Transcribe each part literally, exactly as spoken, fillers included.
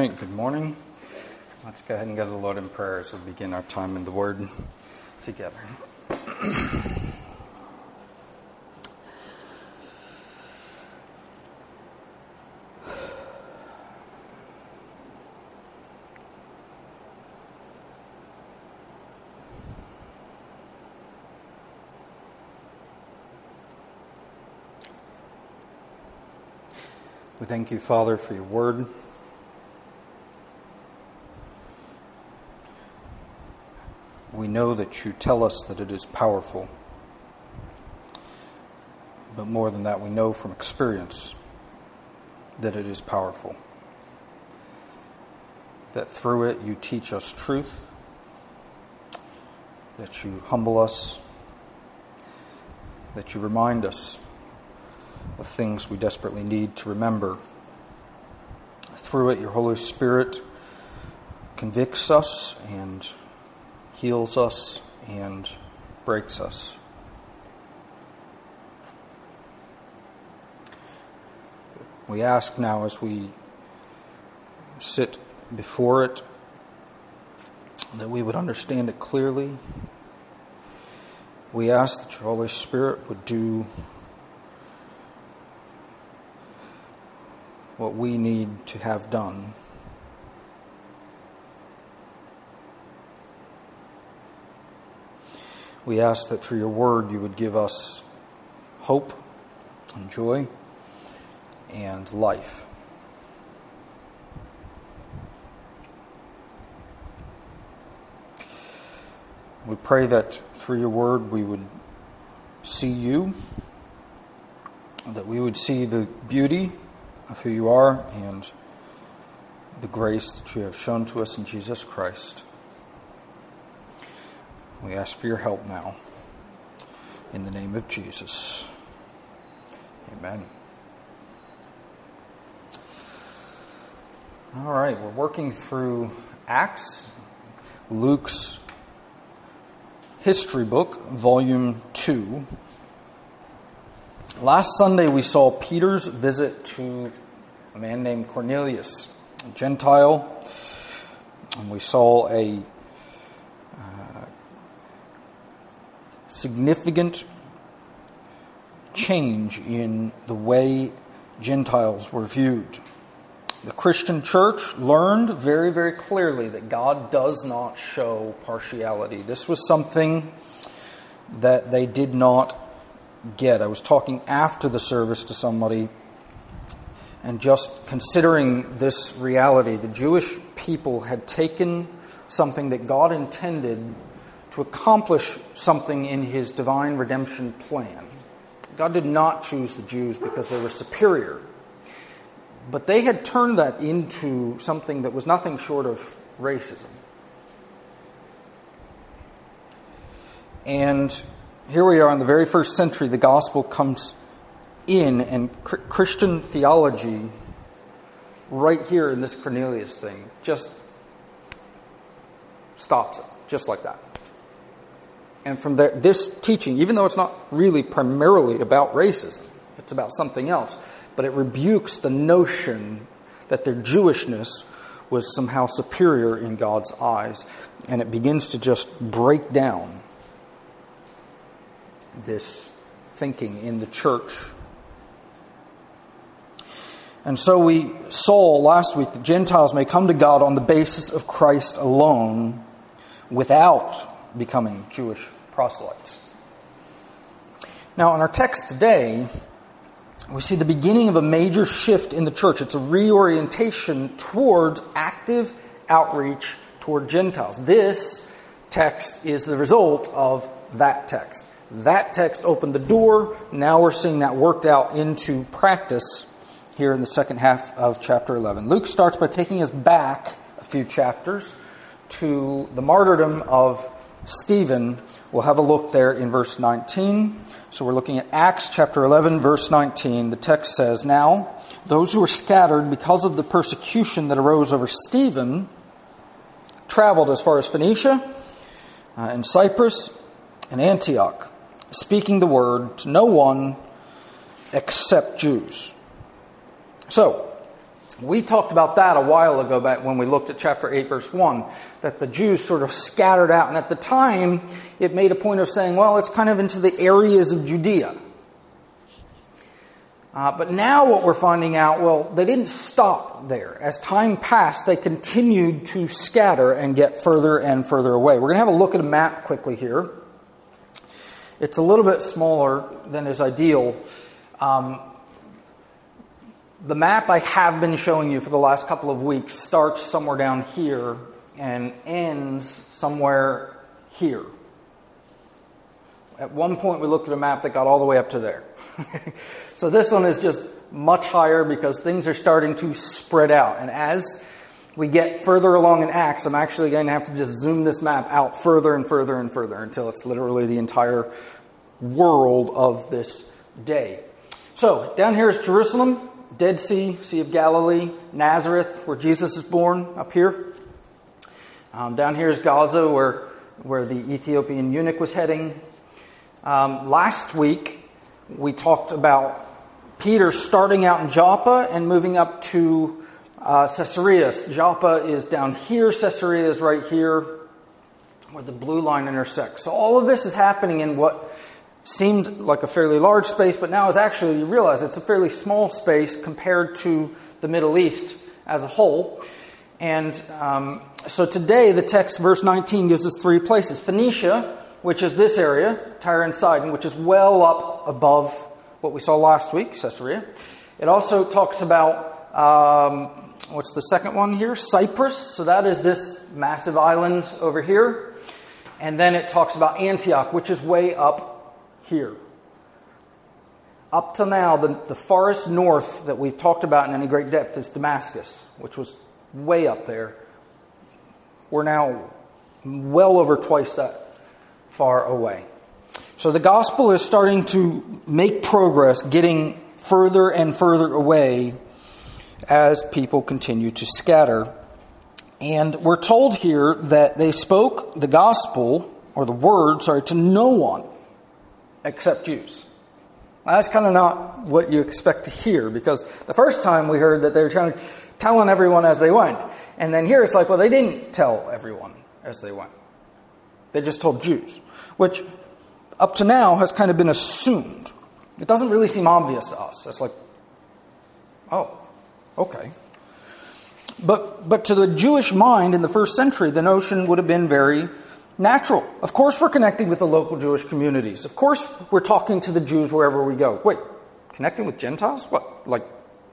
right, good morning. Let's go ahead and go to the Lord in prayer as we begin our time in the Word together. We thank you, Father, for your Word. We know that you tell us that it is powerful. But more than that, we know from experience that it is powerful. That through it you teach us truth. That you humble us. That you remind us of things we desperately need to remember. Through it, your Holy Spirit convicts us and heals us and breaks us. We ask now as we sit before it that we would understand it clearly. We ask that your Holy Spirit would do what we need to have done. We ask that through your word you would give us hope and joy and life. We pray that through your word we would see you, that we would see the beauty of who you are and the grace that you have shown to us in Jesus Christ. We ask for your help now. In the name of Jesus. Amen. All right, we're working through Acts, Luke's history book, volume two. Last Sunday we saw Peter's visit to a man named Cornelius, a Gentile, and we saw a uh, significant change in the way Gentiles were viewed. The Christian church learned very, very clearly that God does not show partiality. This was something that they did not get. I was talking after the service to somebody and just considering this reality. The Jewish people had taken something that God intended to accomplish something in his divine redemption plan. God did not choose the Jews because they were superior. But they had turned that into something that was nothing short of racism. And here we are in the very first century, the gospel comes in, and Christian theology, right here in this Cornelius thing, just stops it, just like that. And from the, this teaching, even though it's not really primarily about racism, it's about something else, but it rebukes the notion that their Jewishness was somehow superior in God's eyes, and it begins to just break down this thinking in the church. And so we saw last week that Gentiles may come to God on the basis of Christ alone without becoming Jewish proselytes. Now in our text today, we see the beginning of a major shift in the church. It's a reorientation towards active outreach toward Gentiles. This text is the result of that text. That text opened the door. Now we're seeing that worked out into practice here in the second half of chapter eleven. Luke starts by taking us back a few chapters to the martyrdom of Stephen. We'll have a look there in verse nineteen. So we're looking at Acts chapter eleven, verse nineteen. The text says, "Now, those who were scattered because of the persecution that arose over Stephen traveled as far as Phoenicia uh, and Cyprus and Antioch, speaking the word to no one except Jews." So, We talked about that a while ago back when we looked at chapter eight, verse one, that the Jews sort of scattered out. And at the time, it made a point of saying, well, it's kind of into the areas of Judea. Uh, but now what we're finding out, well, they didn't stop there. As time passed, they continued to scatter and get further and further away. We're going to have a look at a map quickly here. It's a little bit smaller than is ideal. Um, the map I have been showing you for the last couple of weeks starts somewhere down here and ends somewhere here. At one point we looked at a map that got all the way up to there. So this one is just much higher because things are starting to spread out. And as we get further along in Acts, I'm actually going to have to just zoom this map out further and further and further until it's literally the entire world of this day. So down here is Jerusalem, Dead Sea, Sea of Galilee, Nazareth, where Jesus is born, up here. Um, down here is Gaza, where, where the Ethiopian eunuch was heading. Um, last week, we talked about Peter starting out in Joppa and moving up to uh, Caesarea. Joppa is down here. Caesarea is right here where the blue line intersects. So all of this is happening in what seemed like a fairly large space, but now is actually, you realize it's a fairly small space compared to the Middle East as a whole. And um, so today the text, verse nineteen, gives us three places. Phoenicia, which is this area, Tyre and Sidon, which is well up above what we saw last week, Caesarea. It also talks about, um, what's the second one here? Cyprus. So that is this massive island over here. And then it talks about Antioch, which is way up here. Up till now, the, the farthest north that we've talked about in any great depth is Damascus, which was way up there. We're now well over twice that far away. So the gospel is starting to make progress, getting further and further away as people continue to scatter. And we're told here that they spoke the gospel, or the word, sorry, to no one except Jews. Now, that's kind of not what you expect to hear, because the first time we heard that they were trying to telling everyone as they went. And then here it's like, well, they didn't tell everyone as they went. They just told Jews, which up to now has kind of been assumed. It doesn't really seem obvious to us. It's like, oh, okay. But but to the Jewish mind in the first century, the notion would have been very natural. Of course we're connecting with the local Jewish communities. Of course we're talking to the Jews wherever we go. Wait, connecting with Gentiles? What, like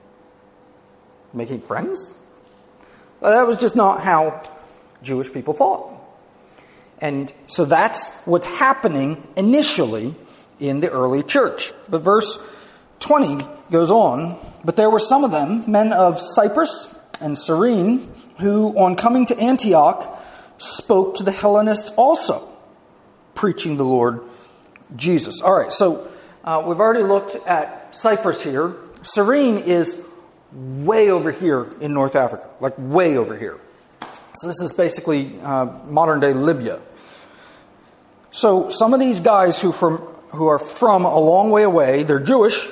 making friends? Well, that was just not how Jewish people thought. And so that's what's happening initially in the early church. But verse twenty goes on, but there were some of them, men of Cyprus and Cyrene, who on coming to Antioch spoke to the Hellenists also, preaching the Lord Jesus. All right, so uh, we've already looked at Cyprus here. Cyrene is way over here in North Africa, like way over here. So this is basically uh, modern-day Libya. So some of these guys who from who are from a long way away, they're Jewish,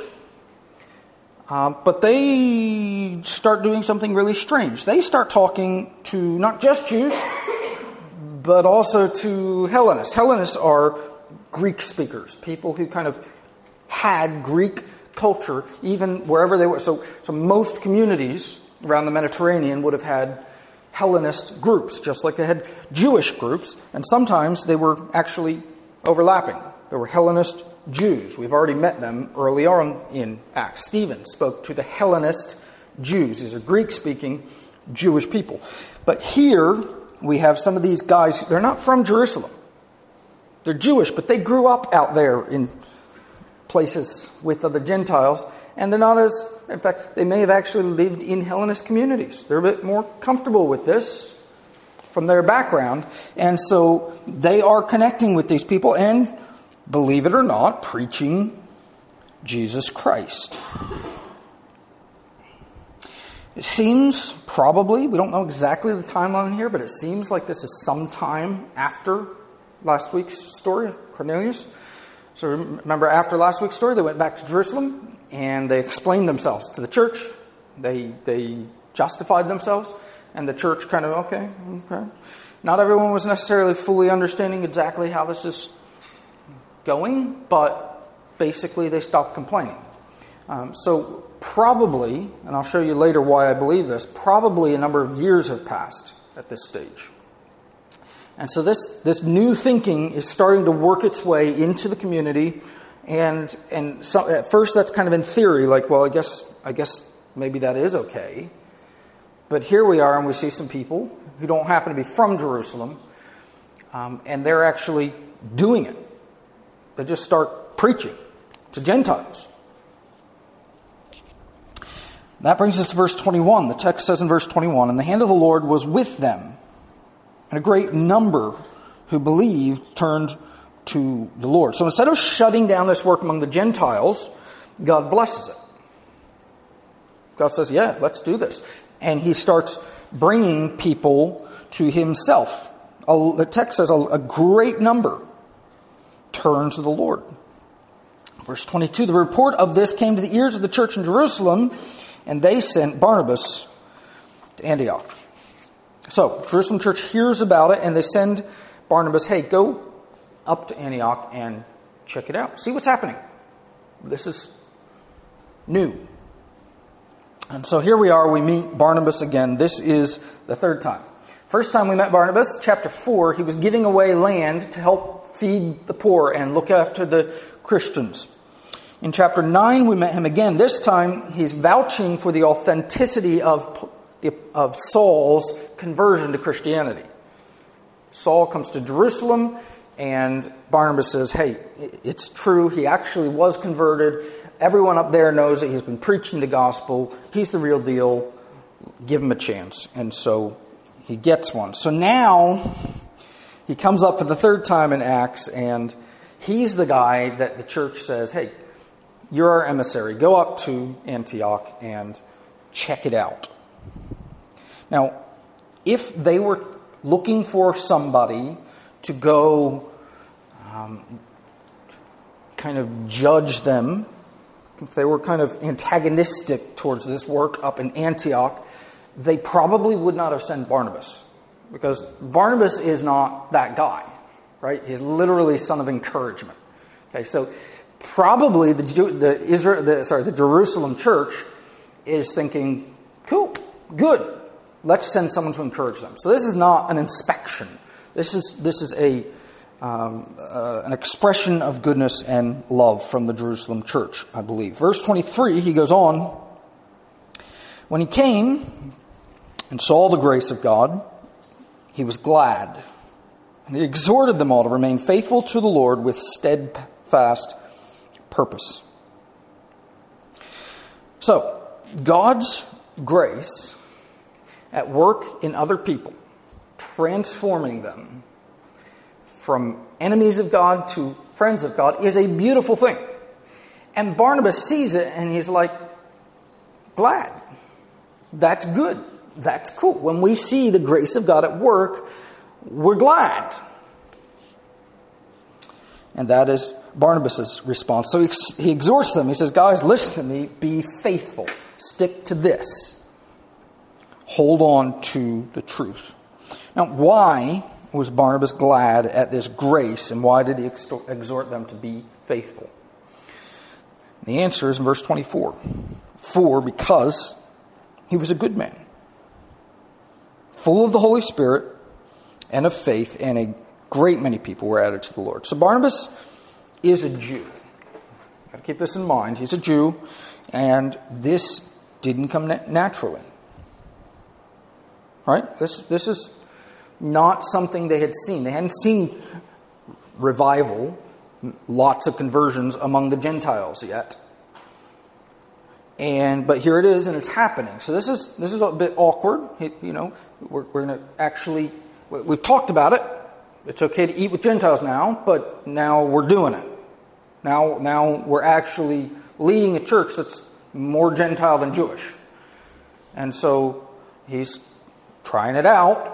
uh, but they start doing something really strange. They start talking to not just Jews, but also to Hellenists. Hellenists are Greek speakers, people who kind of had Greek culture even wherever they were. So, so most communities around the Mediterranean would have had Hellenist groups, just like they had Jewish groups, and sometimes they were actually overlapping. There were Hellenist Jews. We've already met them early on in Acts. Stephen spoke to the Hellenist Jews. These are Greek-speaking Jewish people. But here we have some of these guys. They're not from Jerusalem. They're Jewish, but they grew up out there in places with other Gentiles, and they're not as, in fact, they may have actually lived in Hellenist communities. They're a bit more comfortable with this from their background, and so they are connecting with these people and, believe it or not, preaching Jesus Christ. It seems probably, we don't know exactly the timeline here, but it seems like this is sometime after last week's story, Cornelius. So remember, after last week's story, they went back to Jerusalem and they explained themselves to the church. They they justified themselves, and the church kind of, okay, okay. Not everyone was necessarily fully understanding exactly how this is going, but basically they stopped complaining. Um, so probably, and I'll show you later why I believe this, probably a number of years have passed at this stage. And so this, this new thinking is starting to work its way into the community, and and so at first that's kind of in theory, like, well, I guess I guess maybe that is okay. But here we are, and we see some people who don't happen to be from Jerusalem, um, and they're actually doing it. They just start preaching to Gentiles. That brings us to verse twenty-one. The text says in verse twenty-one, "And the hand of the Lord was with them, and a great number who believed turned to the Lord." So instead of shutting down this work among the Gentiles, God blesses it. God says, yeah, let's do this. And he starts bringing people to himself. The text says a great number turn to the Lord. Verse twenty-two, "The report of this came to the ears of the church in Jerusalem, and they sent Barnabas to Antioch." So, Jerusalem church hears about it, and they send Barnabas, hey, go up to Antioch and check it out. See what's happening. This is new. And so here we are, we meet Barnabas again. This is the third time. First time we met Barnabas, chapter four, he was giving away land to help feed the poor and look after the Christians. In chapter nine, we met him again. This time, he's vouching for the authenticity of, of Saul's conversion to Christianity. Saul comes to Jerusalem, and Barnabas says, hey, it's true, he actually was converted. Everyone up there knows that he's been preaching the gospel. He's the real deal. Give him a chance. And so he gets one. So now he comes up for the third time in Acts, and he's the guy that the church says, hey, you're our emissary. Go up to Antioch and check it out. Now, if they were looking for somebody to go um, kind of judge them, if they were kind of antagonistic towards this work up in Antioch, they probably would not have sent Barnabas. Because Barnabas is not that guy, right? He's literally son of encouragement. Okay, so probably the the Israel, the, sorry, the Jerusalem church is thinking, cool, good. Let's send someone to encourage them. So this is not an inspection. This is this is a um, uh, an expression of goodness and love from the Jerusalem church, I believe. Verse twenty-three, he goes on. When he came and saw the grace of God, he was glad, and he exhorted them all to remain faithful to the Lord with steadfast purpose. So, God's grace at work in other people, transforming them from enemies of God to friends of God, is a beautiful thing. And Barnabas sees it and he's like, glad. That's good. That's cool. When we see the grace of God at work, we're glad. And that is Barnabas' response. So he, he exhorts them. He says, guys, listen to me. Be faithful. Stick to this. Hold on to the truth. Now, why was Barnabas glad at this grace, and why did he exhort them to be faithful? The answer is in verse twenty-four. For, because he was a good man, full of the Holy Spirit and of faith, and a great many people were added to the Lord. So Barnabas is a Jew. Got to keep this in mind. He's a Jew, and this didn't come naturally. Right? This this is not something they had seen. They hadn't seen revival, lots of conversions among the Gentiles yet. And but here it is, and it's happening. So this is this is a bit awkward. You know, we're, we're going to actually we've talked about it. It's okay to eat with Gentiles now, but now we're doing it. Now now we're actually leading a church that's more Gentile than Jewish, and so he's trying it out.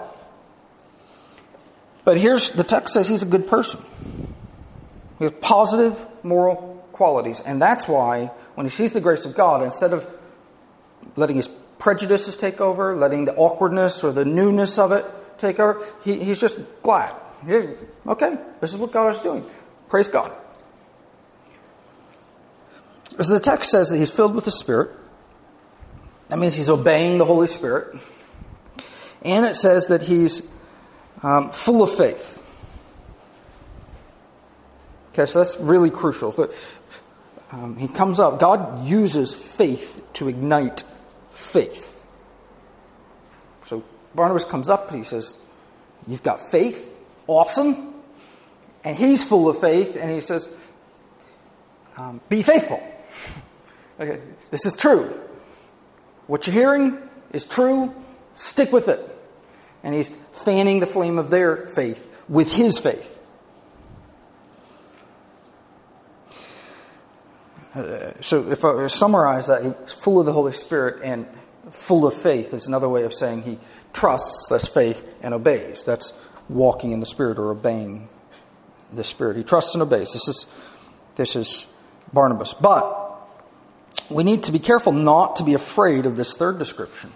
But here's, the text says he's a good person. He has positive moral qualities. And that's why, when he sees the grace of God, instead of letting his prejudices take over, letting the awkwardness or the newness of it take over. He, he's just glad. Okay, this is what God is doing. Praise God. As the text says that he's filled with the Spirit, that means he's obeying the Holy Spirit. And it says that he's um, full of faith. Okay, so that's really crucial. But um, he comes up. God uses faith to ignite faith. So Barnabas comes up and he says, you've got faith. Awesome. And he's full of faith and he says, um, be faithful. Okay, this is true. What you're hearing is true. Stick with it. And he's fanning the flame of their faith with his faith. Uh, so if I summarize that, he's full of the Holy Spirit and full of faith is another way of saying he trusts, that's faith, and obeys. That's walking in the Spirit or obeying the Spirit. He trusts and obeys. This is, this is Barnabas. But we need to be careful not to be afraid of this third description.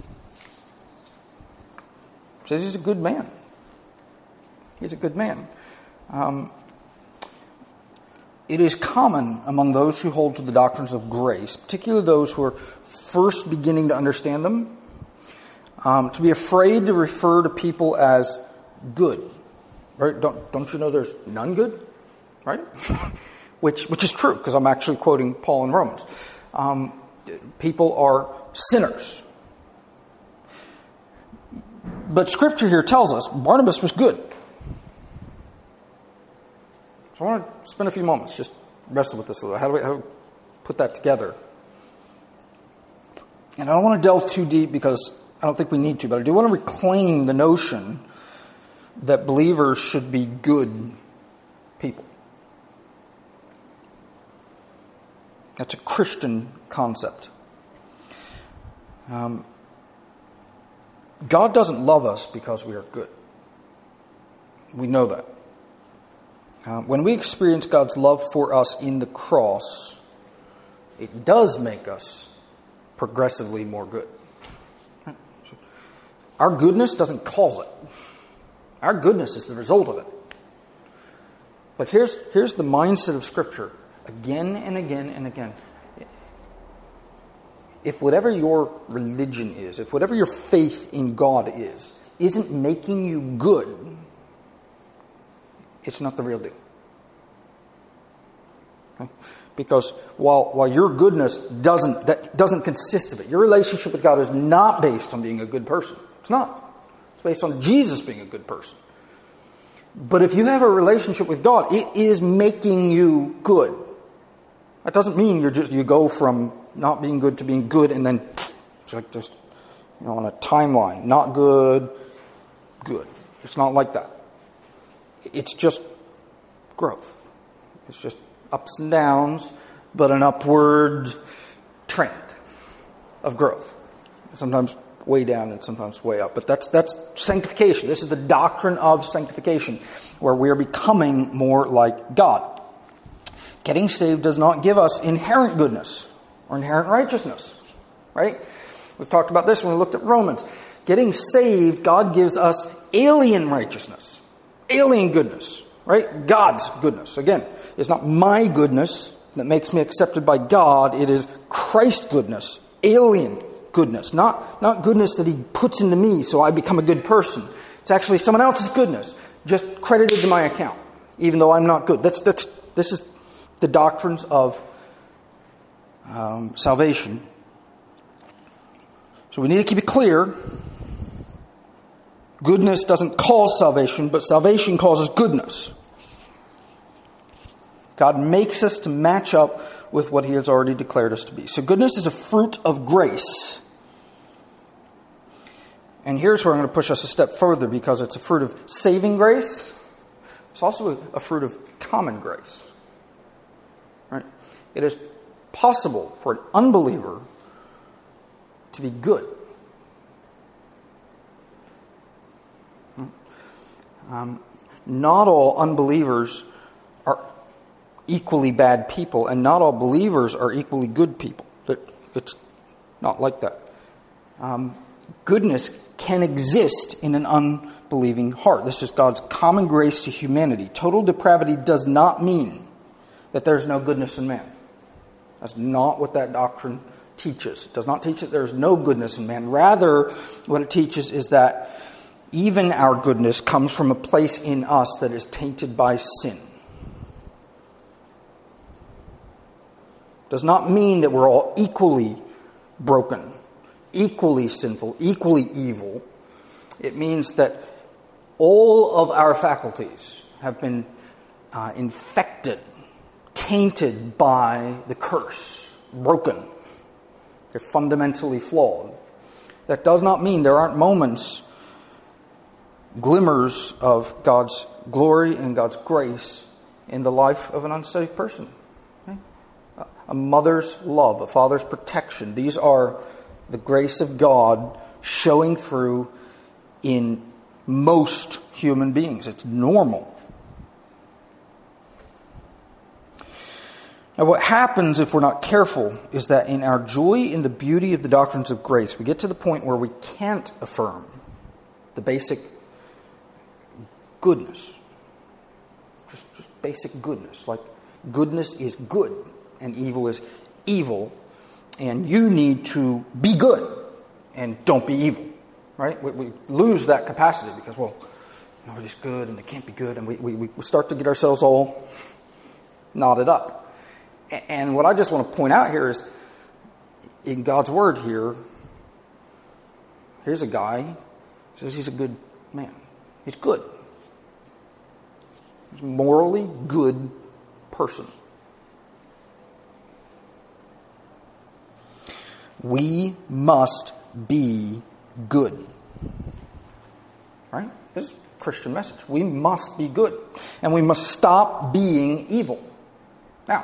It says he's a good man. He's a good man. Um, it is common among those who hold to the doctrines of grace, particularly those who are first beginning to understand them, um, to be afraid to refer to people as good. Right? Don't, don't you know there's none good? Right? which, which is true, because I'm actually quoting Paul in Romans. Um, people are sinners. But Scripture here tells us Barnabas was good. So I want to spend a few moments just wrestling with this a little. How do we, how do we put that together? And I don't want to delve too deep because I don't think we need to, but I do want to reclaim the notion that believers should be good people. That's a Christian concept. Um, God doesn't love us because we are good. We know that. Uh, when we experience God's love for us in the cross, it does make us progressively more good. Our goodness doesn't cause it. Our goodness is the result of it. But here's, here's the mindset of Scripture again and again and again. If whatever your religion is, if whatever your faith in God is, isn't making you good, it's not the real deal. Okay? Because while while your goodness doesn't that doesn't consist of it, your relationship with God is not based on being a good person. It's not. It's based on Jesus being a good person. But if you have a relationship with God, it is making you good. That doesn't mean you're just you go from not being good to being good and then it's like just you know on a timeline. Not good, good. It's not like that. It's just growth. It's just ups and downs, but an upward trend of growth. Sometimes way down and sometimes way up. But that's that's sanctification. This is the doctrine of sanctification, where we are becoming more like God. Getting saved does not give us inherent goodness or inherent righteousness. Right? We've talked about this when we looked at Romans. Getting saved, God gives us alien righteousness. Alien goodness. Right? God's goodness. Again, it's not my goodness that makes me accepted by God. It is Christ's goodness. Alien goodness. Not, not goodness that He puts into me so I become a good person. It's actually someone else's goodness, just credited to my account, even though I'm not good. That's, that's, this is the doctrines of um, salvation. So we need to keep it clear. Goodness doesn't cause salvation, but salvation causes goodness. God makes us to match up with what He has already declared us to be. So goodness is a fruit of grace. And here's where I'm going to push us a step further, because it's a fruit of saving grace. It's also a fruit of common grace. Right? It is possible for an unbeliever to be good. Um, not all unbelievers are equally bad people, and not all believers are equally good people. It's not like that. Um, goodness can exist in an unbelieving heart. This is God's common grace to humanity. Total depravity does not mean that there's no goodness in man. That's not what that doctrine teaches. It does not teach that there's no goodness in man. Rather, what it teaches is that even our goodness comes from a place in us that is tainted by sin. Does not mean that we're all equally broken, equally sinful, equally evil. It means that all of our faculties have been uh, infected, tainted by the curse, broken. They're fundamentally flawed. That does not mean there aren't moments, glimmers of God's glory and God's grace in the life of an unsaved person. Okay? A mother's love, a father's protection. These are the grace of God showing through in most human beings. It's normal. Now, what happens if we're not careful is that in our joy in the beauty of the doctrines of grace, we get to the point where we can't affirm the basic goodness. Just, just basic goodness. Like, goodness is good and evil is evil. And you need to be good and don't be evil. Right? We, we lose that capacity because, well, nobody's good and they can't be good. And we, we, we start to get ourselves all knotted up. And what I just want to point out here is, in God's Word here, here's a guy who says he's a good man. He's good. He's a morally good person. We must be good. Right? This is a Christian message. We must be good. And we must stop being evil. Now,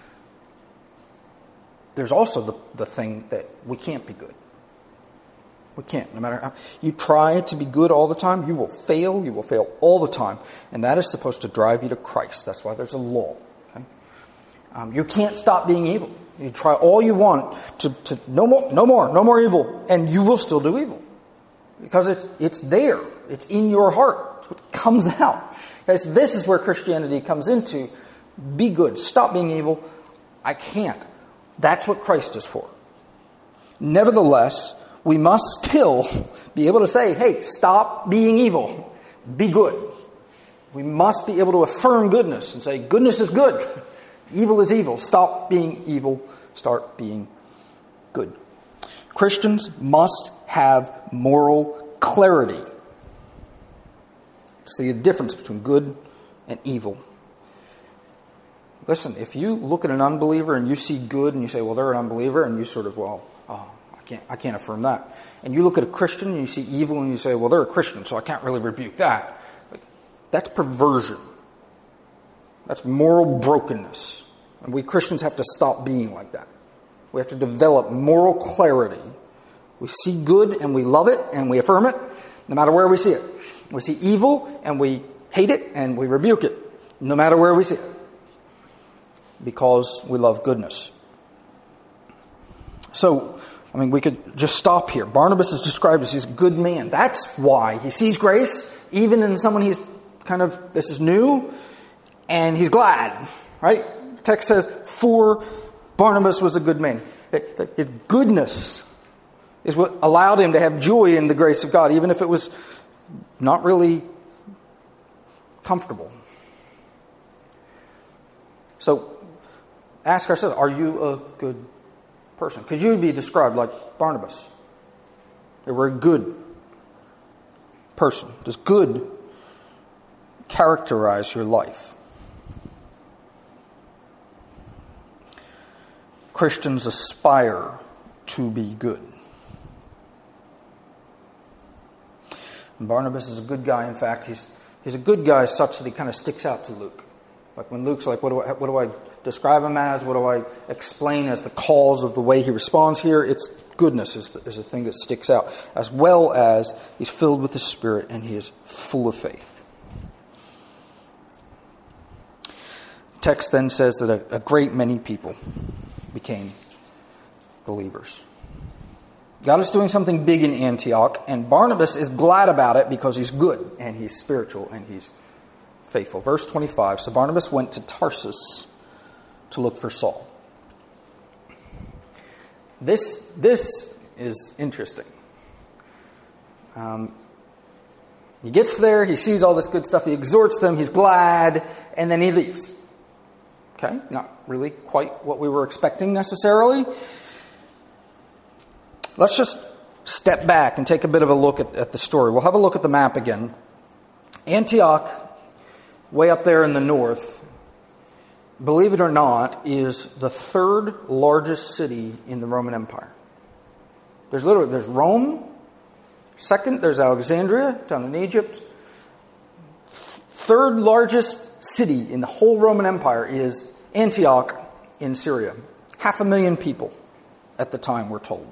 there's also the, the thing that we can't be good. We can't. No matter how you try to be good all the time, you will fail. You will fail all the time. And that is supposed to drive you to Christ. That's why there's a law. Okay? Um, you can't stop being evil. You try all you want to, to no more, no more, no more evil, and you will still do evil. Because it's it's there. It's in your heart. It's what comes out. Guys, this is where Christianity comes into. Be good. Stop being evil. I can't. That's what Christ is for. Nevertheless, we must still be able to say, hey, stop being evil. Be good. We must be able to affirm goodness and say, goodness is good. Evil is evil. Stop being evil. Start being good. Christians must have moral clarity. See the difference between good and evil. Listen, if you look at an unbeliever and you see good and you say, well, they're an unbeliever, and you sort of, well, oh, I can't, I can't affirm that. And you look at a Christian and you see evil and you say, well, they're a Christian, so I can't really rebuke that. That's perversion. That's moral brokenness. And we Christians have to stop being like that. We have to develop moral clarity. We see good and we love it and we affirm it, no matter where we see it. We see evil and we hate it and we rebuke it, no matter where we see it. Because we love goodness. So, I mean, we could just stop here. Barnabas is described as this good man. That's why he sees grace, even in someone he's kind of, this is new, and he's glad, right? The text says, for Barnabas was a good man. His goodness is what allowed him to have joy in the grace of God, even if it was not really comfortable. So, ask ourselves, are you a good person? Could you be described like Barnabas? They were a good person. Does good characterize your life? Christians aspire to be good. And Barnabas is a good guy. In fact, he's he's a good guy such that he kind of sticks out to Luke. Like when Luke's like, what do I, what do I describe him as? What do I explain as the cause of the way he responds here? It's goodness is the, is the thing that sticks out, as well as he's filled with the Spirit and he is full of faith. The text then says that a, a great many people became believers. God is doing something big in Antioch, and Barnabas is glad about it because he's good, and he's spiritual, and he's faithful. Verse twenty-five, so Barnabas went to Tarsus to look for Saul. This, this is interesting. Um, he gets there, he sees all this good stuff, he exhorts them, he's glad, and then he leaves. Okay, not really quite what we were expecting necessarily. Let's just step back and take a bit of a look at, at the story. We'll have a look at the map again. Antioch, way up there in the north, believe it or not, is the third largest city in the Roman Empire. There's literally, there's Rome. Second, there's Alexandria down in Egypt. Third largest city in the whole Roman Empire is Antioch in Syria. Half a million people at the time, we're told.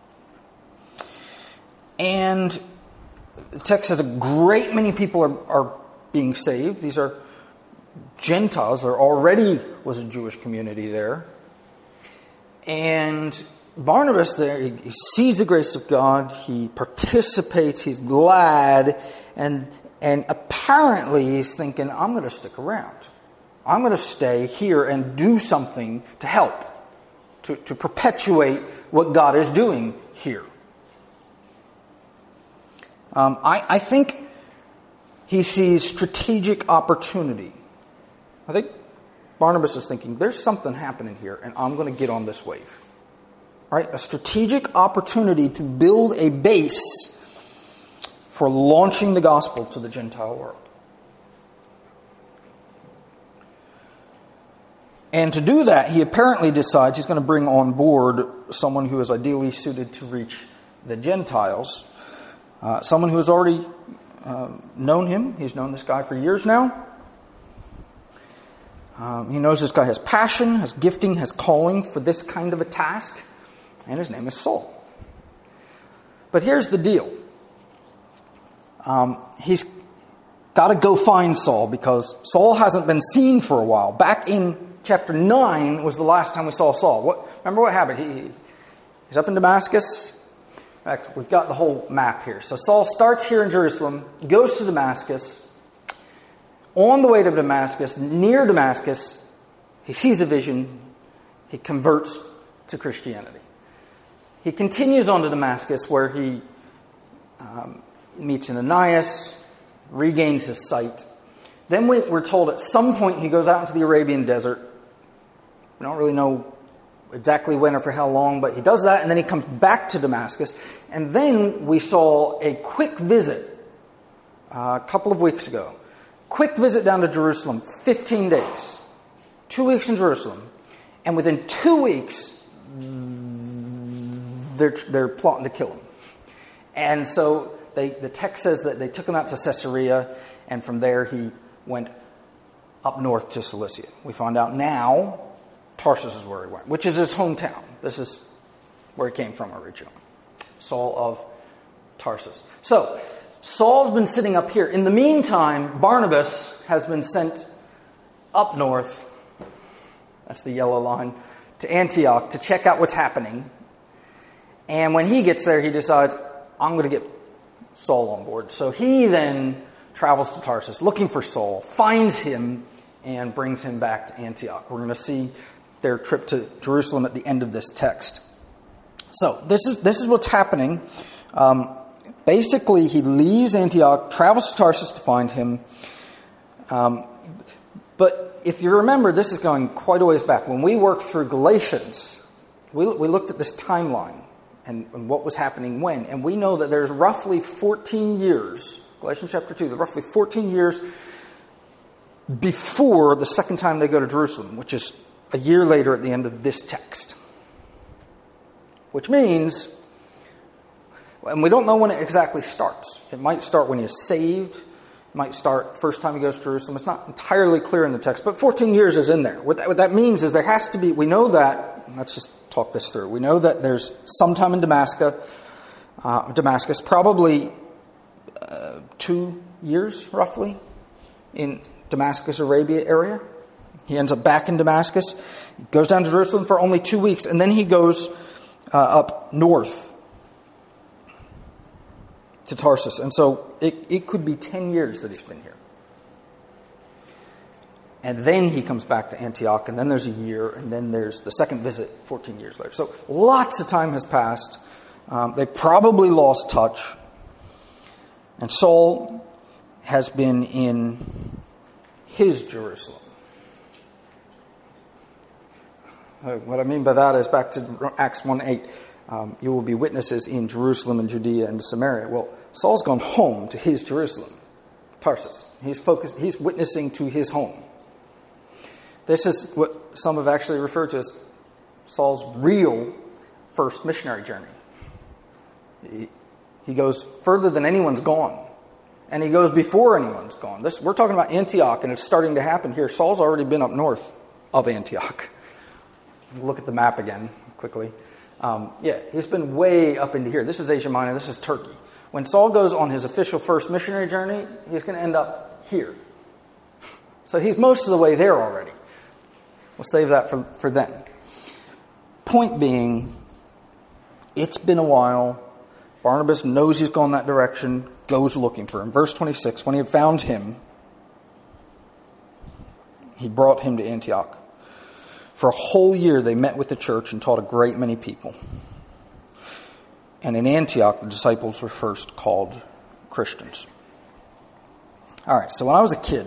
And the text says a great many people are, are being saved. These are Gentiles. There already was a Jewish community there. And Barnabas there, he, he sees the grace of God. He participates. He's glad. And, and apparently he's thinking, I'm going to stick around. I'm going to stay here and do something to help, to, to perpetuate what God is doing here. Um, I, I think he sees strategic opportunity. I think Barnabas is thinking, there's something happening here, and I'm going to get on this wave. Right? A strategic opportunity to build a base for launching the gospel to the Gentile world. And to do that, he apparently decides he's going to bring on board someone who is ideally suited to reach the Gentiles. Uh, someone who has already uh, known him. He's known this guy for years now. Um, he knows this guy has passion, has gifting, has calling for this kind of a task. And his name is Saul. But here's the deal. Um, he's got to go find Saul because Saul hasn't been seen for a while. Back in chapter nine was the last time we saw Saul. What, remember what happened? He, he's up in Damascus. In fact, we've got the whole map here. So Saul starts here in Jerusalem, goes to Damascus. On the way to Damascus, near Damascus, he sees a vision. He converts to Christianity. He continues on to Damascus where he um, meets Ananias, regains his sight. Then we, we're told at some point he goes out into the Arabian desert. We don't really know exactly when or for how long, but he does that, and then he comes back to Damascus. And then we saw a quick visit uh, a couple of weeks ago. Quick visit down to Jerusalem, fifteen days. Two weeks in Jerusalem. And within two weeks, they're, they're plotting to kill him. And so they, the text says that they took him out to Caesarea, and from there he went up north to Cilicia. We find out now Tarsus is where he went, which is his hometown. This is where he came from originally. Saul of Tarsus. So, Saul's been sitting up here. In the meantime, Barnabas has been sent up north, that's the yellow line, to Antioch to check out what's happening. And when he gets there, he decides, I'm going to get Saul on board. So he then travels to Tarsus looking for Saul, finds him, and brings him back to Antioch. We're going to see their trip to Jerusalem at the end of this text. So this is this is what's happening. Um, basically, he leaves Antioch, travels to Tarsus to find him. Um, but if you remember, this is going quite a ways back. When we worked through Galatians, we, we looked at this timeline and, and what was happening when. And we know that there's roughly fourteen years, Galatians chapter two, there's roughly fourteen years before the second time they go to Jerusalem, which is a year later at the end of this text. Which means, and we don't know when it exactly starts. It might start when he's saved. It might start first time he goes to Jerusalem. It's not entirely clear in the text, but fourteen years is in there. What that, what that means is there has to be, we know that, let's just talk this through. We know that there's sometime in Damascus, uh, Damascus, probably uh, two years roughly in Damascus, Arabia area. He ends up back in Damascus, goes down to Jerusalem for only two weeks, and then he goes uh, up north to Tarsus. And so it, it could be ten years that he's been here. And then he comes back to Antioch, and then there's a year, and then there's the second visit fourteen years later. So lots of time has passed. Um, they probably lost touch. And Saul has been in his Jerusalem. What I mean by that is back to Acts one eight. Um, you will be witnesses in Jerusalem and Judea and Samaria. Well, Saul's gone home to his Jerusalem, Tarsus. He's focused. He's witnessing to his home. This is what some have actually referred to as Saul's real first missionary journey. He, he goes further than anyone's gone. And he goes before anyone's gone. This, we're talking about Antioch, and it's starting to happen here. Saul's already been up north of Antioch. Look at the map again, quickly. Um, yeah, he's been way up into here. This is Asia Minor. This is Turkey. When Saul goes on his official first missionary journey, he's going to end up here. So he's most of the way there already. We'll save that for, for then. Point being, it's been a while. Barnabas knows he's gone that direction, goes looking for him. Verse twenty-six, when he had found him, he brought him to Antioch. For a whole year they met with the church and taught a great many people. And in Antioch, the disciples were first called Christians. All right, so when I was a kid,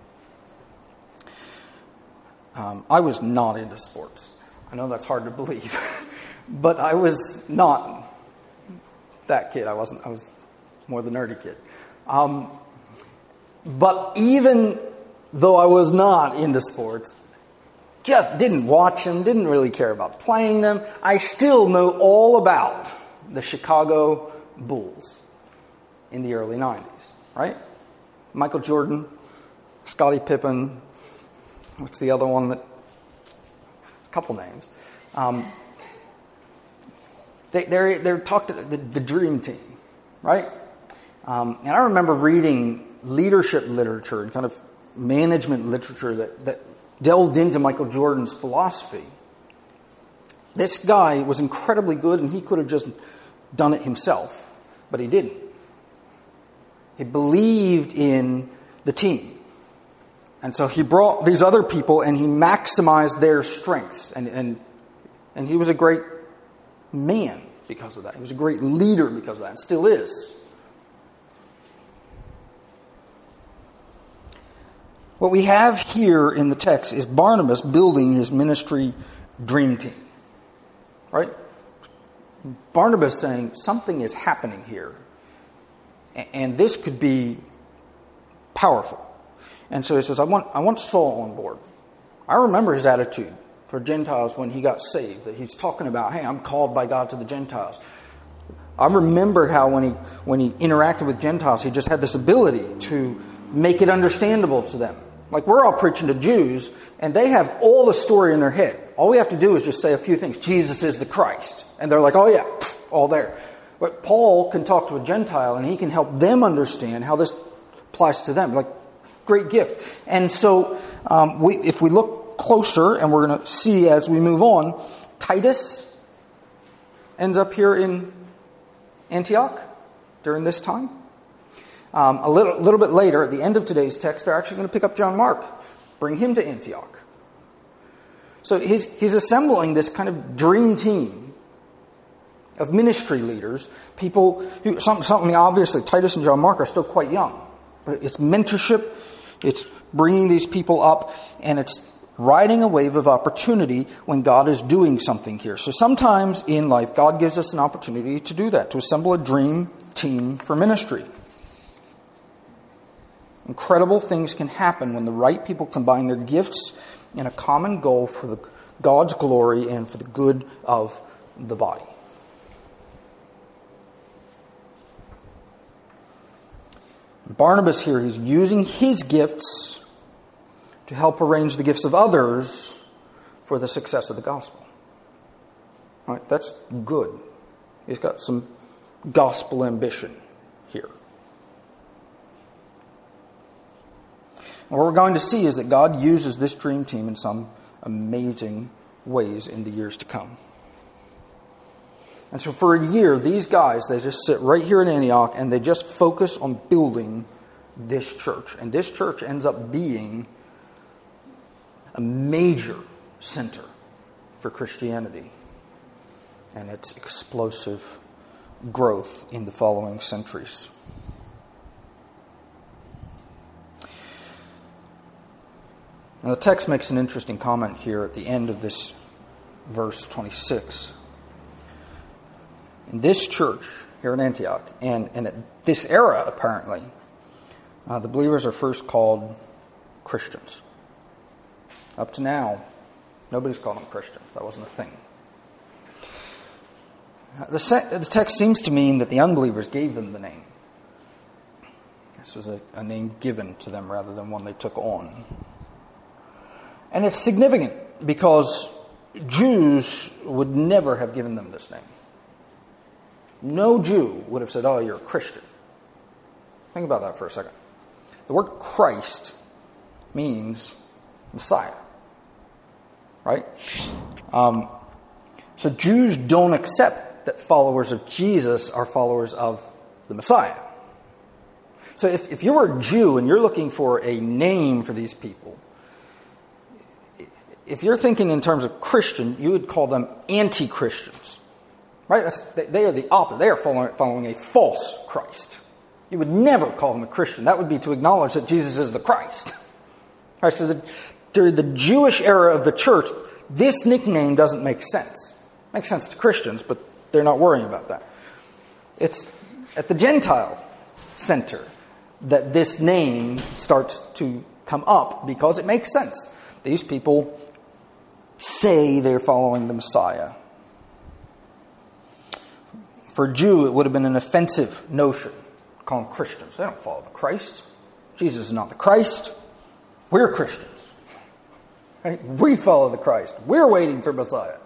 um, I was not into sports. I know that's hard to believe, but I was not that kid. I wasn't. I was more the nerdy kid. Um, but even though I was not into sports, just didn't watch them, didn't really care about playing them, I still know all about the Chicago Bulls in the early nineties, right? Michael Jordan, Scottie Pippen, what's the other one that, a couple names. Um, they, they're, they're talked about the, the dream team, right? Um, and I remember reading leadership literature and kind of management literature that, that delved into Michael Jordan's philosophy. This guy was incredibly good, and he could have just done it himself, but he didn't. He believed in the team. And so he brought these other people and he maximized their strengths. And, and, and he was a great man because of that. He was a great leader because of that, and still is. What we have here in the text is Barnabas building his ministry dream team. Right? Barnabas saying something is happening here. And this could be powerful. And so he says, I want, I want Saul on board. I remember his attitude for Gentiles when he got saved. That he's talking about, hey, I'm called by God to the Gentiles. I remember how when he when he interacted with Gentiles, he just had this ability to make it understandable to them. Like we're all preaching to Jews, and they have all the story in their head. All we have to do is just say a few things. Jesus is the Christ. And they're like, oh yeah, pff, all there. But Paul can talk to a Gentile, and he can help them understand how this applies to them. Like, great gift. And so, um, we, if we look closer, and we're going to see as we move on, Titus ends up here in Antioch during this time. Um, a little, little bit later, at the end of today's text, they're actually going to pick up John Mark, bring him to Antioch. So he's, he's assembling this kind of dream team of ministry leaders, people who, something, something obviously, Titus and John Mark are still quite young. But it's mentorship, it's bringing these people up, and it's riding a wave of opportunity when God is doing something here. So sometimes in life, God gives us an opportunity to do that, to assemble a dream team for ministry. Incredible things can happen when the right people combine their gifts in a common goal for the, God's glory and for the good of the body. Barnabas here, he's using his gifts to help arrange the gifts of others for the success of the gospel. All right, that's good. He's got some gospel ambition here. And what we're going to see is that God uses this dream team in some amazing ways in the years to come. And so for a year, these guys, they just sit right here in Antioch and they just focus on building this church. And this church ends up being a major center for Christianity and its explosive growth in the following centuries. Now the text makes an interesting comment here at the end of this verse twenty-six. In this church here in Antioch, and, and at this era apparently, uh, the believers are first called Christians. Up to now, nobody's called them Christians. That wasn't a thing. Uh, the, se- the text seems to mean that the unbelievers gave them the name. This was a, a name given to them rather than one they took on. And it's significant because Jews would never have given them this name. No Jew would have said, oh, you're a Christian. Think about that for a second. The word Christ means Messiah. Right? Um, so Jews don't accept that followers of Jesus are followers of the Messiah. So if, if you were a Jew and you're looking for a name for these people, if you're thinking in terms of Christian, you would call them anti-Christians. Right? That's, they are the opposite. They are following, following a false Christ. You would never call them a Christian. That would be to acknowledge that Jesus is the Christ. All right, so the, during the Jewish era of the church, this nickname doesn't make sense. It makes sense to Christians, but they're not worrying about that. It's at the Gentile center that this name starts to come up because it makes sense. These people say they're following the Messiah. For a Jew, it would have been an offensive notion. Call them Christians. They don't follow the Christ. Jesus is not the Christ. We're Christians. Right? We follow the Christ. We're waiting for Messiah.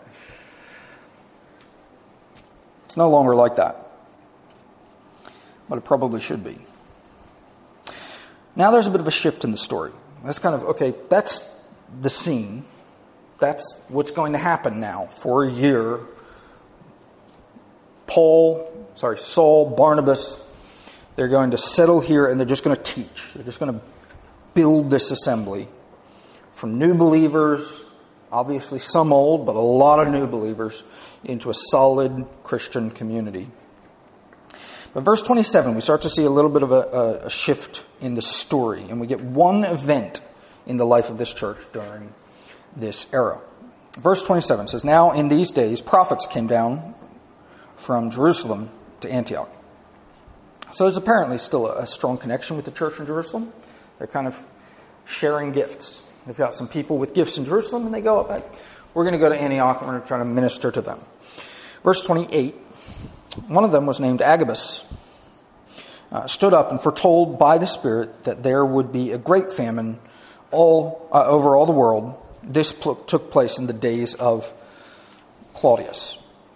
It's no longer like that. But it probably should be. Now there's a bit of a shift in the story. That's kind of, okay, that's the scene. That's what's going to happen now for a year. Paul, sorry, Saul, Barnabas, they're going to settle here and they're just going to teach. They're just going to build this assembly from new believers, obviously some old, but a lot of new believers, into a solid Christian community. But verse twenty-seven, we start to see a little bit of a, a shift in the story, and we get one event in the life of this church during this era. Verse twenty-seven says, now in these days prophets came down from Jerusalem to Antioch. So there's apparently still a strong connection with the church in Jerusalem. They're kind of sharing gifts. They've got some people with gifts in Jerusalem, and they go up, we're going to go to Antioch, and we're going to try to minister to them. Verse twenty-eight, one of them was named Agabus, uh, stood up and foretold by the Spirit that there would be a great famine all uh, over all the world. This pl- took place in the days of Claudius.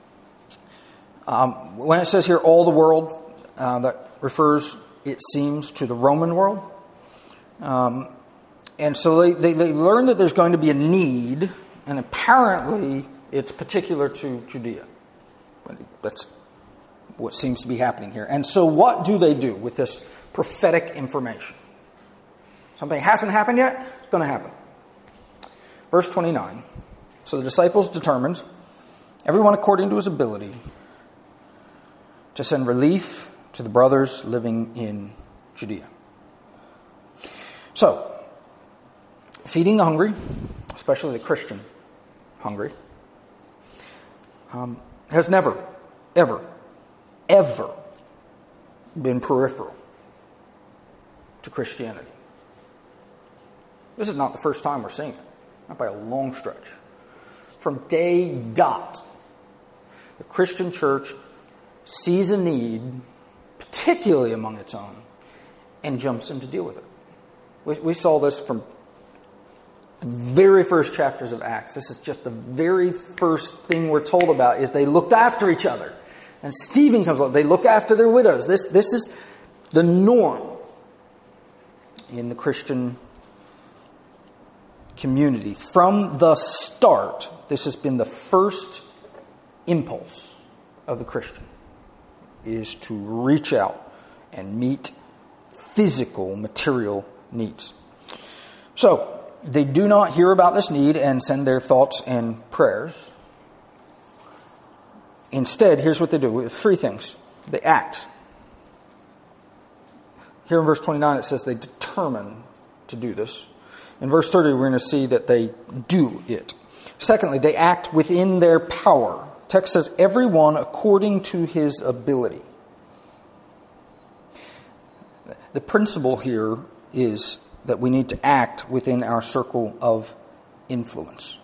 Um, when it says here all the world, uh, that refers, it seems, to the Roman world. Um, and so they, they, they learn that there's going to be a need, and apparently it's particular to Judea. That's what seems to be happening here. And so what do they do with this prophetic information? Something hasn't happened yet, it's going to happen. Verse twenty-nine. So the disciples determined, everyone according to his ability, to send relief to the brothers living in Judea. So, feeding the hungry, especially the Christian hungry, um, has never, ever, ever been peripheral to Christianity. This is not the first time we're seeing it, not by a long stretch. From day dot, the Christian church sees a need, particularly among its own, and jumps in to deal with it. We, we saw this from the very first chapters of Acts. This is just the very first thing we're told about is they looked after each other. And Stephen comes along. They look after their widows. This, this is the norm in the Christian community. From the start, this has been the first impulse of the Christian is to reach out and meet physical, material needs. So, they do not hear about this need and send their thoughts and prayers. Instead, here's what they do. Three things. They act. Here in verse twenty-nine it says they determine to do this. In verse thirty we're going to see that they do it. Secondly, they act within their power. The text says, everyone according to his ability. The principle here is that we need to act within our circle of influence.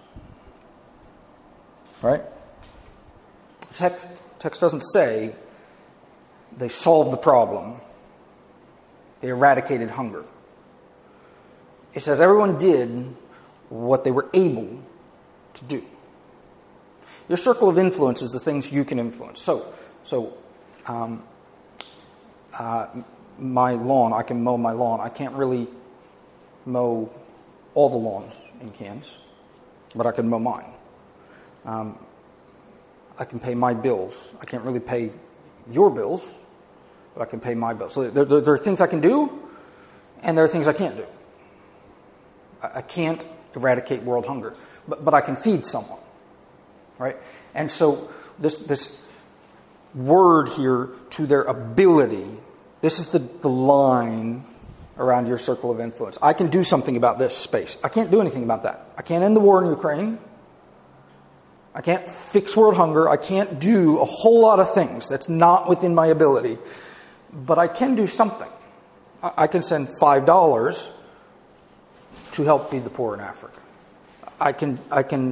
Right? The text, text doesn't say they solved the problem. They eradicated hunger. It says everyone did what they were able to do. Your circle of influence is the things you can influence. So, so um, uh, my lawn, I can mow my lawn. I can't really mow all the lawns in Cairns, but I can mow mine. Um, I can pay my bills. I can't really pay your bills, but I can pay my bills. So there, there, there are things I can do, and there are things I can't do. I, I can't eradicate world hunger, but, but I can feed someone, right? And so this this word here, to their ability, this is the, the line around your circle of influence. I can do something about this space. I can't do anything about that. I can't end the war in Ukraine. I can't fix world hunger. I can't do a whole lot of things. That's not within my ability. But I can do something. I can send five dollars to help feed the poor in Africa. I can I can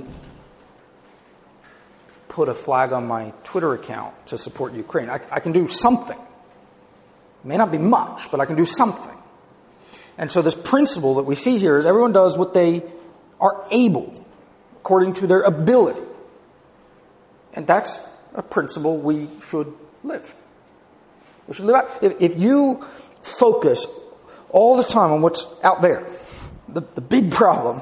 put a flag on my Twitter account to support Ukraine. I, I can do something. It may not be much, but I can do something. And so this principle that we see here is everyone does what they are able, according to their ability. And that's a principle we should live. We should live out. If, if you focus all the time on what's out there, the, the big problem,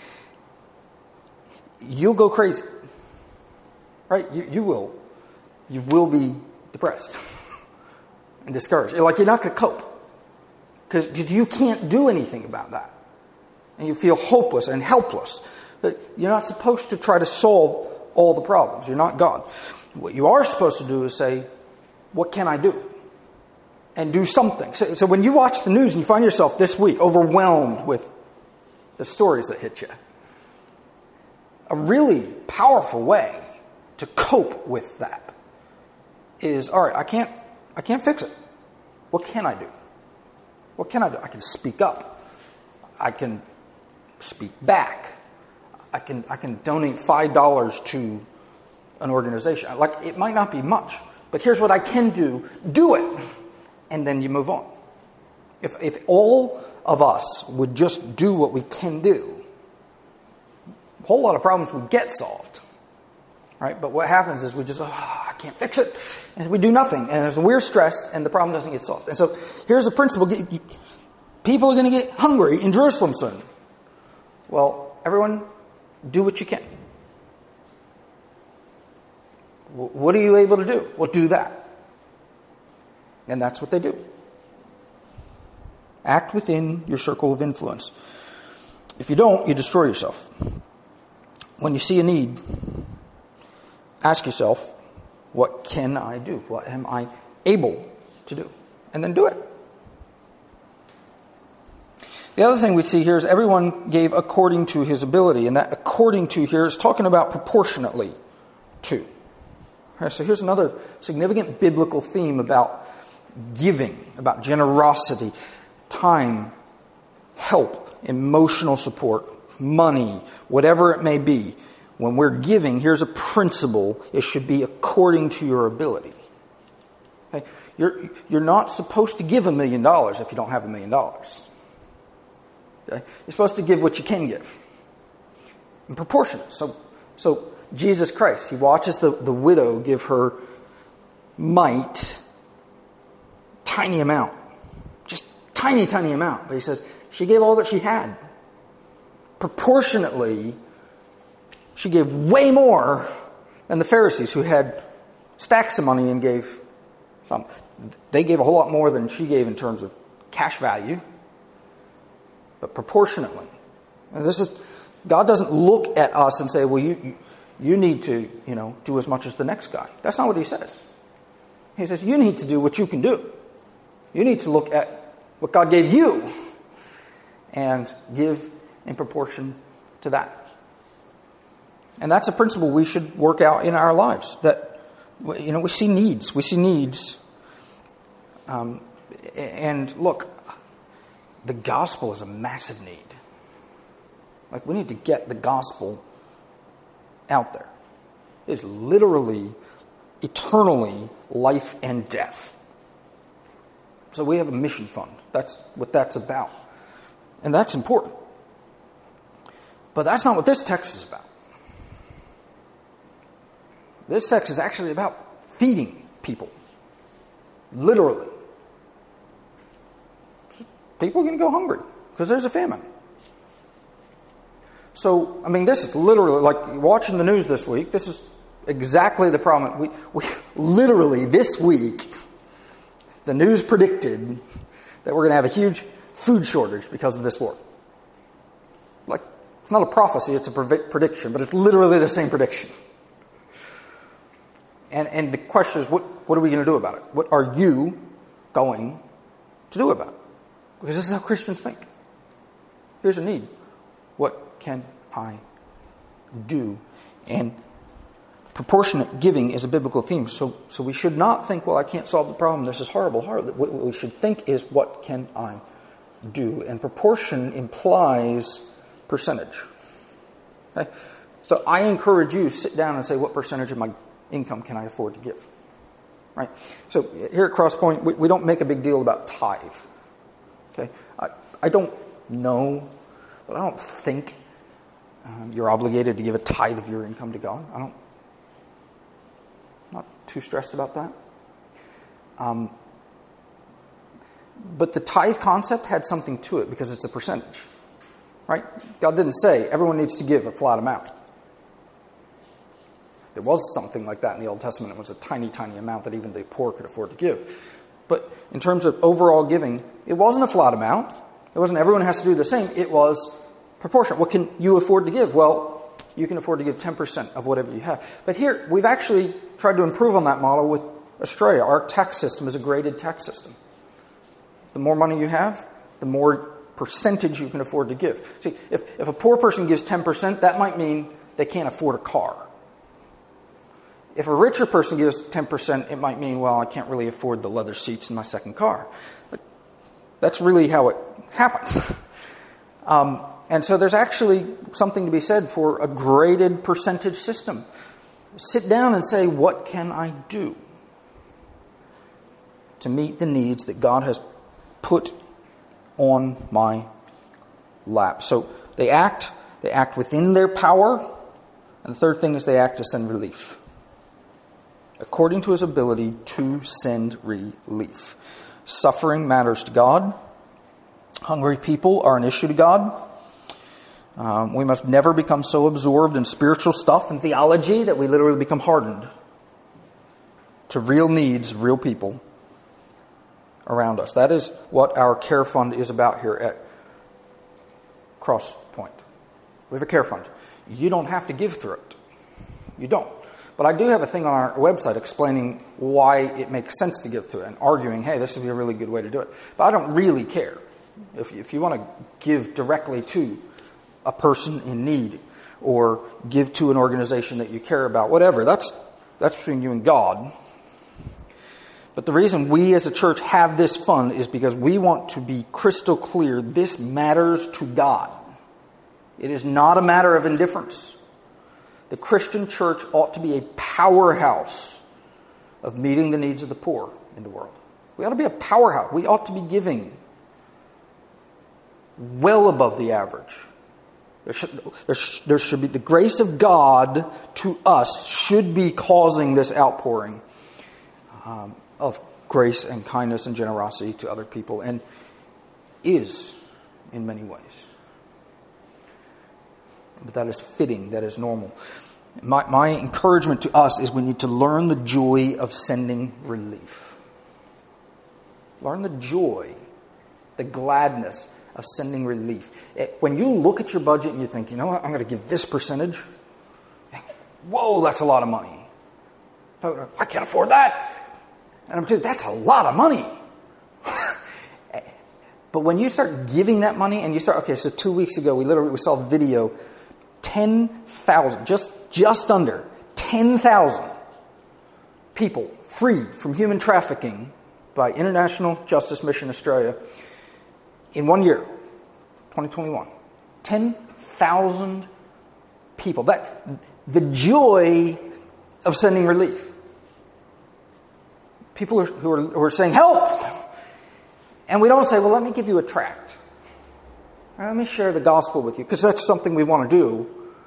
you'll go crazy. Right? You, you will. You will be depressed and discouraged. Like you're not going to cope. Because you can't do anything about that. And you feel hopeless and helpless. But you're not supposed to try to solve all the problems. You're not God. What you are supposed to do is say, what can I do? And do something. So, so when you watch the news and you find yourself this week overwhelmed with the stories that hit you, a really powerful way to cope with that is, all right, I can't, I can't fix it. What can I do? What can I do? I can speak up. I can speak back. I can I can donate five dollars to an organization. Like, it might not be much, but here's what I can do. Do it. And then you move on. If if all of us would just do what we can do, a whole lot of problems would get solved. Right? But what happens is we just, oh, I can't fix it. And we do nothing. And we're stressed and the problem doesn't get solved. And so here's the principle. People are going to get hungry in Jerusalem soon. Well, everyone, do what you can. What are you able to do? Well, do that. And that's what they do. Act within your circle of influence. If you don't, you destroy yourself. When you see a need, ask yourself, what can I do? What am I able to do? And then do it. The other thing we see here is everyone gave according to his ability. And that according to here is talking about proportionately to. Right, so here's another significant biblical theme about giving, about generosity, time, help, emotional support, money, whatever it may be. When we're giving, here's a principle. It should be according to your ability. Okay? You're, you're not supposed to give a million dollars if you don't have a million dollars. Okay? You're supposed to give what you can give. In proportion. So, so Jesus Christ, he watches the, the widow give her mite, tiny amount. Just tiny, tiny amount. But he says, she gave all that she had. Proportionately, she gave way more than the Pharisees who had stacks of money and gave some. They gave a whole lot more than she gave in terms of cash value, but proportionately. And this is, God doesn't look at us and say, well, you, you you need to, you know, do as much as the next guy. That's not what he says. He says, you need to do what you can do. You need to look at what God gave you and give in proportion to that. And that's a principle we should work out in our lives. That, you know, we see needs. We see needs. Um, and look, the gospel is a massive need. Like, we need to get the gospel out there. It is literally, eternally life and death. So we have a mission fund. That's what that's about. And that's important. But that's not what this text is about. This text is actually about feeding people. Literally. People are going to go hungry because there's a famine. So, I mean, this is literally, like watching the news this week, this is exactly the problem. We, we literally, this week, the news predicted that we're going to have a huge food shortage because of this war. Like, it's not a prophecy, it's a prediction, but it's literally the same prediction. And and the question is, what, what are we going to do about it? What are you going to do about it? Because this is how Christians think. Here's a need. What can I do? And proportionate giving is a biblical theme. So so we should not think, well, I can't solve the problem. This is horrible. horrible. What we should think is, what can I do? And proportion implies percentage. Okay? So I encourage you, sit down and say, what percentage of my income can I afford to give? Right? So here at Crosspoint, we, we don't make a big deal about tithe. Okay? I, I don't know, but I don't think um, you're obligated to give a tithe of your income to God. I don't, I'm not too stressed about that. Um, but the tithe concept had something to it because it's a percentage. Right? God didn't say everyone needs to give a flat amount. There was something like that in the Old Testament. It was a tiny, tiny amount that even the poor could afford to give. But in terms of overall giving, it wasn't a flat amount. It wasn't everyone has to do the same. It was proportionate. What can you afford to give? Well, you can afford to give ten percent of whatever you have. But here, we've actually tried to improve on that model with Australia. Our tax system is a graded tax system. The more money you have, the more percentage you can afford to give. See, if, if a poor person gives ten percent, that might mean they can't afford a car. If a richer person gives ten percent, it might mean, well, I can't really afford the leather seats in my second car. But that's really how it happens. um, and so there's actually something to be said for a graded percentage system. Sit down and say, what can I do to meet the needs that God has put on my lap? So they act, they act within their power. And the third thing is they act to send relief. According to his ability to send relief. Suffering matters to God. Hungry people are an issue to God. Um, we must never become so absorbed in spiritual stuff and theology that we literally become hardened to real needs of real people around us. That is what our care fund is about here at Crosspoint. We have a care fund. You don't have to give through it. You don't. But I do have a thing on our website explaining why it makes sense to give to it and arguing, hey, this would be a really good way to do it. But I don't really care. If, if you want to give directly to a person in need or give to an organization that you care about, whatever, that's that's between you and God. But the reason we as a church have this fund is because we want to be crystal clear. This matters to God. It is not a matter of indifference. The Christian church ought to be a powerhouse of meeting the needs of the poor in the world. We ought to be a powerhouse. We ought to be giving well above the average. There should, there, sh- there should be the grace of God to us should be causing this outpouring um, of grace and kindness and generosity to other people, and is in many ways. But that is fitting, that is normal. My, my encouragement to us is we need to learn the joy of sending relief. Learn the joy, the gladness of sending relief. It, when you look at your budget and you think, you know what, I'm going to give this percentage. Whoa, that's a lot of money. I can't afford that. And I'm telling you, that's a lot of money. But when you start giving that money and you start, okay, so two weeks ago we literally we saw a video, ten thousand, just, just under ten thousand people freed from human trafficking by International Justice Mission Australia in one year, twenty twenty-one. ten thousand people. That, the joy of sending relief. People who are, who are saying, help! And we don't say, well, let me give you a tract. Let me share the gospel with you, because that's something we want to do.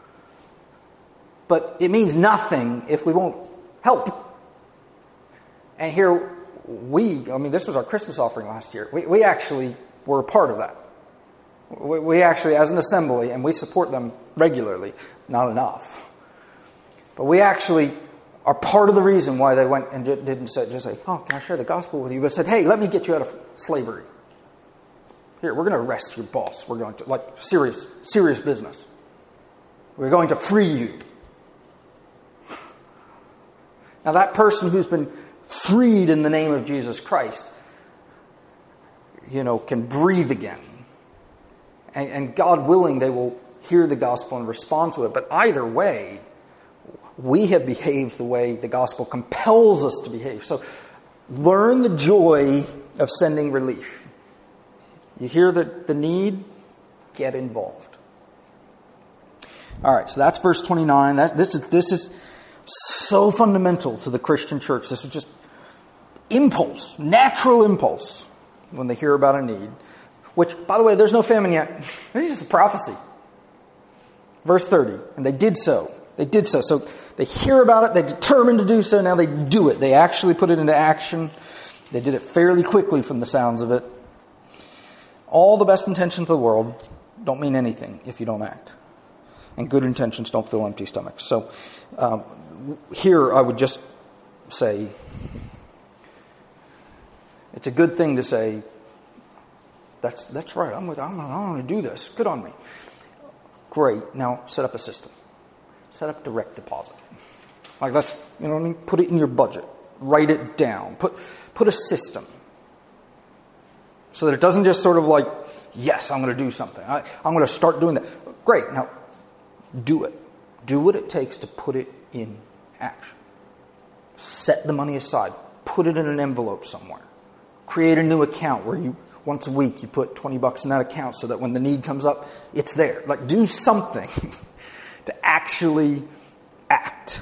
But it means nothing if we won't help. And here we, I mean, this was our Christmas offering last year. We, we actually were a part of that. We, we actually, as an assembly, and we support them regularly, not enough. But we actually are part of the reason why they went and didn't say, just say, oh, can I share the gospel with you? But said, hey, let me get you out of slavery. Here, we're going to arrest your boss. We're going to, like, serious, serious business. We're going to free you. Now, that person who's been freed in the name of Jesus Christ, you know, can breathe again. And, and God willing, they will hear the gospel and respond to it. But either way, we have behaved the way the gospel compels us to behave. So learn the joy of sending relief. You hear the, the need? Get involved. All right, so that's verse twenty-nine. That, this is this is so fundamental to the Christian church. This is just impulse, natural impulse when they hear about a need. Which, by the way, there's no famine yet. This is just a prophecy. Verse thirty, and they did so. They did so. So they hear about it, they determined to do so, now they do it. They actually put it into action. They did it fairly quickly from the sounds of it. All the best intentions of the world don't mean anything if you don't act. And good intentions don't fill empty stomachs. So um, here I would just say, it's a good thing to say, that's that's right, I'm, with, I'm, I'm going to do this. Good on me. Great. Now set up a system. Set up direct deposit. Like that's, you know what I mean? Put it in your budget. Write it down. Put put a system. So that it doesn't just sort of like, yes, I'm going to do something. I, I'm going to start doing that. Great. Now, do it. Do what it takes to put it in action. Set the money aside. Put it in an envelope somewhere. Create a new account where you, once a week, you put twenty bucks in that account so that when the need comes up, it's there. Like, do something to actually act.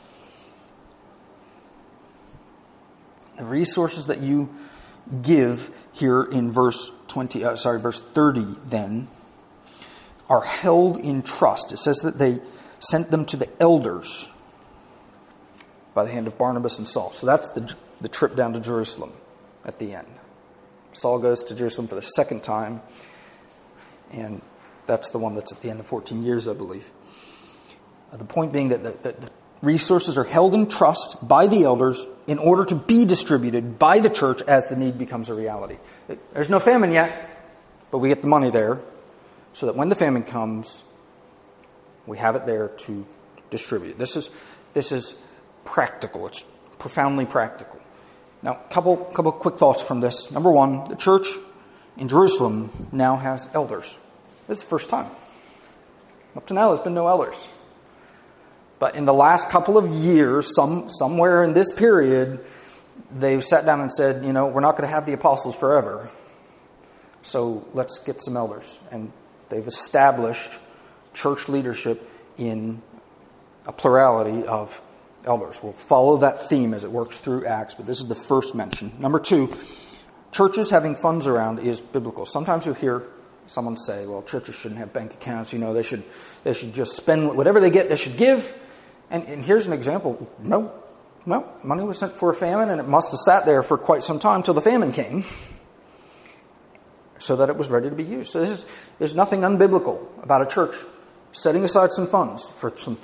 The resources that you give here in verse twenty, uh, sorry, verse thirty, then, are held in trust. It says that they sent them to the elders by the hand of Barnabas and Saul. So that's the the trip down to Jerusalem at the end. Saul goes to Jerusalem for the second time, and that's the one that's at the end of fourteen years, I believe. The point being that the, the, the resources are held in trust by the elders in order to be distributed by the church as the need becomes a reality. There's no famine yet, but we get the money there so that when the famine comes, we have it there to distribute. This is this is practical. It's profoundly practical. Now, a couple, couple quick thoughts from this. Number one, the church in Jerusalem now has elders. This is the first time. Up to now, there's been no elders. But in the last couple of years, some somewhere in this period, they've sat down and said, you know, we're not going to have the apostles forever. So let's get some elders. And they've established church leadership in a plurality of elders. We'll follow that theme as it works through Acts, but this is the first mention. Number two, churches having funds around is biblical. Sometimes you hear someone say, well, churches shouldn't have bank accounts. You know, they should they should just spend whatever they get, they should give. And, and here's an example. No, no, money was sent for a famine, and it must have sat there for quite some time till the famine came, so that it was ready to be used. So this is, there's nothing unbiblical about a church setting aside some funds for some things.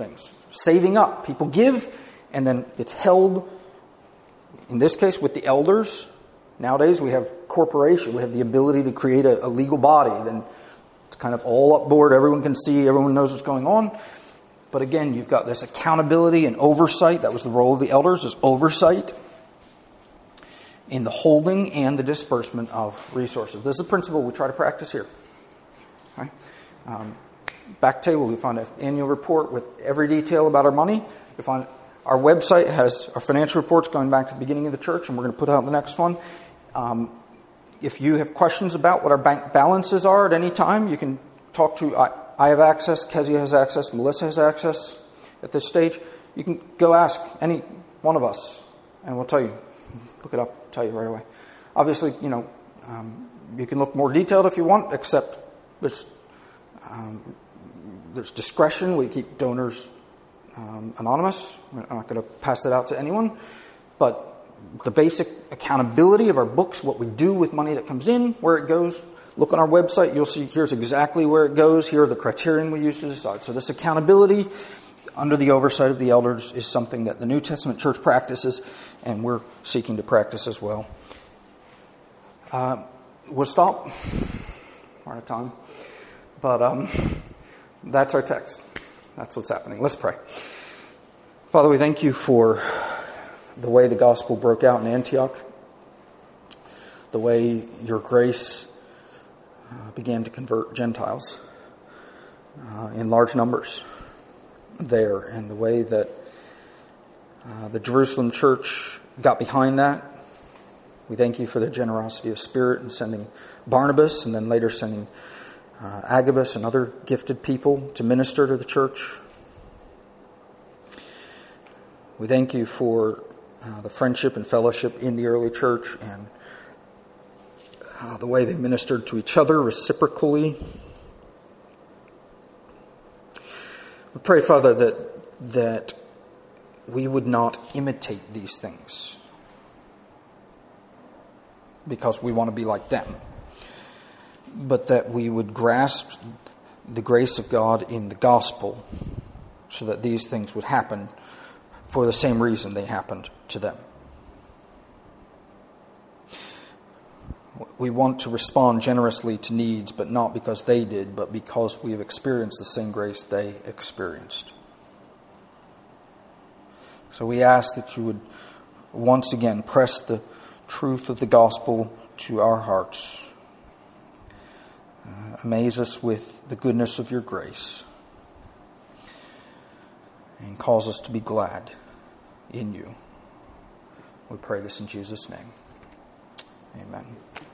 saving up. People give, and then it's held, in this case, with the elders. Nowadays, we have corporation. We have the ability to create a, a legal body. Then it's kind of all up board. Everyone can see. Everyone knows what's going on. But again, you've got this accountability and oversight. That was the role of the elders, is oversight in the holding and the disbursement of resources. This is a principle we try to practice here. Okay? Um, back table, you find an annual report with every detail about our money. You find our website has our financial reports going back to the beginning of the church, and we're going to put out the next one. Um, if you have questions about what our bank balances are at any time, you can talk to, I, I have access, Kezia has access, Melissa has access at this stage. You can go ask any one of us, and we'll tell you. Look it up, tell you right away. Obviously, you know, um, you can look more detailed if you want, except there's, um, there's discretion. We keep donors um, anonymous. We're not going to pass that out to anyone. But the basic accountability of our books, what we do with money that comes in, where it goes. Look on our website. You'll see here's exactly where it goes. Here are the criterion we use to decide. So this accountability under the oversight of the elders is something that the New Testament church practices, and we're seeking to practice as well. Uh, we'll stop. We're out of time. But um, that's our text. That's what's happening. Let's pray. Father, we thank you for the way the gospel broke out in Antioch, the way your grace uh, began to convert Gentiles uh, in large numbers there, and the way that uh, the Jerusalem church got behind that. We thank you for the generosity of spirit in sending Barnabas, and then later sending uh, Agabus and other gifted people to minister to the church. We thank you for uh, the friendship and fellowship in the early church, and uh, the way they ministered to each other reciprocally. We pray, Father, that that we would not imitate these things because we want to be like them, but that we would grasp the grace of God in the gospel so that these things would happen for the same reason they happened to them. We want to respond generously to needs, but not because they did, but because we have experienced the same grace they experienced. So we ask that you would once again press the truth of the gospel to our hearts. Uh, amaze us with the goodness of your grace, and cause us to be glad in you. We pray this in Jesus' name. Amen.